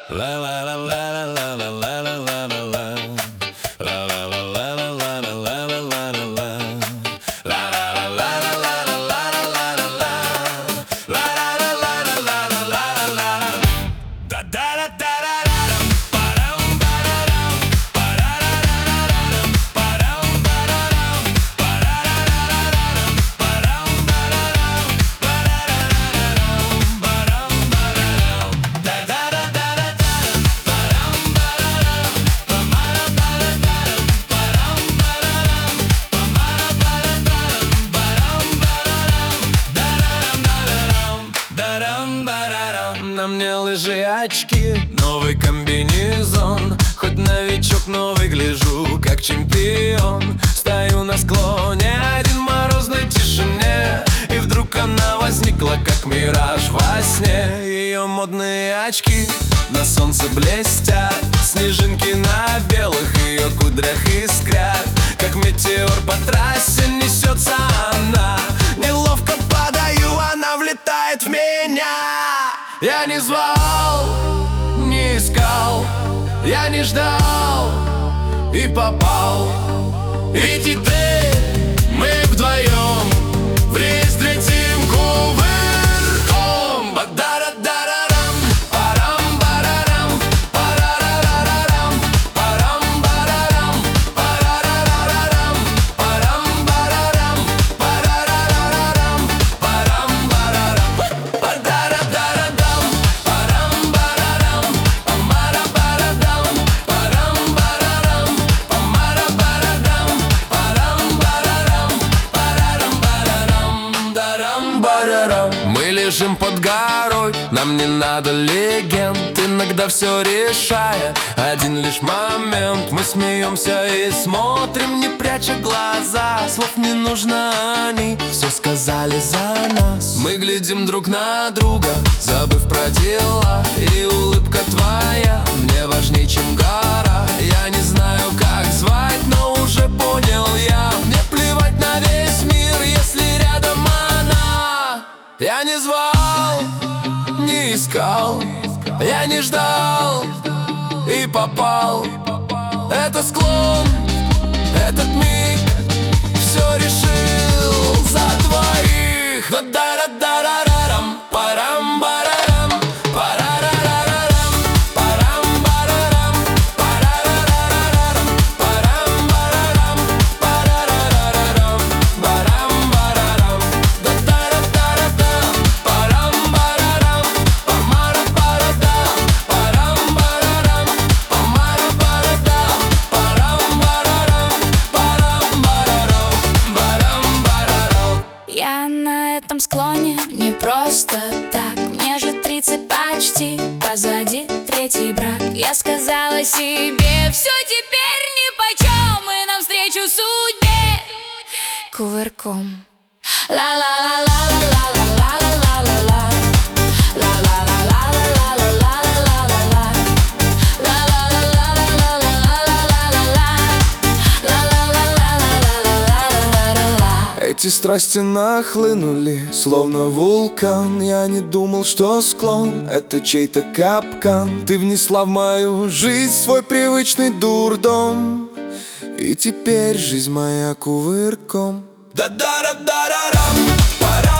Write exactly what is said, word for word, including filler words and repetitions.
La la la la la la la la la la la. La la la la la la la la la la la la. La la la la la la la la la la la. La la la la la la la la la la. Da da da da da da. Param pararam. Parararararam. Param pararam. Parararararam. Param pararam. Parararararam. Param pararam. Da da da da da. Param pararam. Pamara parataram. Param pararam. Pamara parataram. Param pararam. Дарам дарам. Дарам барарам. На мне лыжи, очки, новый комбинезон. Хоть новичок, но выгляжу как чемпион. Стою на склоне один в морозной тишине, и вдруг она возникла, как мираж во сне. Ее модные очки на солнце блестят, снежинки на белых ее кудрях искрят. Как метеор по трассе несется она, неловко падаю, она влетает в меня. Я не звал, не искал, я не ждал и попал. Ведь и ты, мы вдвоем в рейс летим кувырком. Ба-да-да-да-да-дам. Парам-барарам. Парарарарарам. Парам-барарам. Парарарарарам. Парам-барарам. Парарарарарам. Парам-барарам. Ба-да-да-да-да-дам. Парам-барарам. Памара-барадам. Парам-барарам. Памара-барадам. Парам-барарам. Парарам-барарам. Дарам-барарам. Мы лежим под горой, нам не надо легенд, иногда все решая один лишь момент. Мы смеемся и смотрим, не пряча глаза. Слов не нужно, они все сказали за нас. Мы глядим друг на друга, забыв про дела, и улыбка твоя мне важней, чем гора. Я не знаю, как звать, но уже понял я. Мне плевать на весь мир, если рядом она. Я не звал, не искал, я не ждал и попал. Это склон, этот миг все решил за двоих. Да-да-да-да-да-рам. Парам-барарам. Парарарарарам. Парам-барарам. Парарарарарам. Парам-барарам. Парарарарарам. Парам-барарам. Да-да-да-да-да. Парам-барарам. Памара-парадам. Парам-барарам. Памара-парадам. Парам-барарам. Парам-барарам. Барам-барарам. Я на этом склоне не просто так. Мне же тридцать почти, позади третий брак. Я сказала себе, все теперь нипочем, и навстречу судьбе кувырком. Ла-ла-ла-ла-ла-ла-ла-ла-ла-ла. Ла-ла-ла-ла-ла-ла-ла-ла-ла. Ла-ла-ла-ла-ла-ла-ла-ла-ла-ла-ла-ла-ла-ла. Эти страсти нахлынули, словно вулкан. Я не думал, что склон — это чей-то капкан. Ты внесла в мою жизнь свой привычный дурдом, и теперь жизнь моя кувырком. Да-да-да-да-да-рам. Пора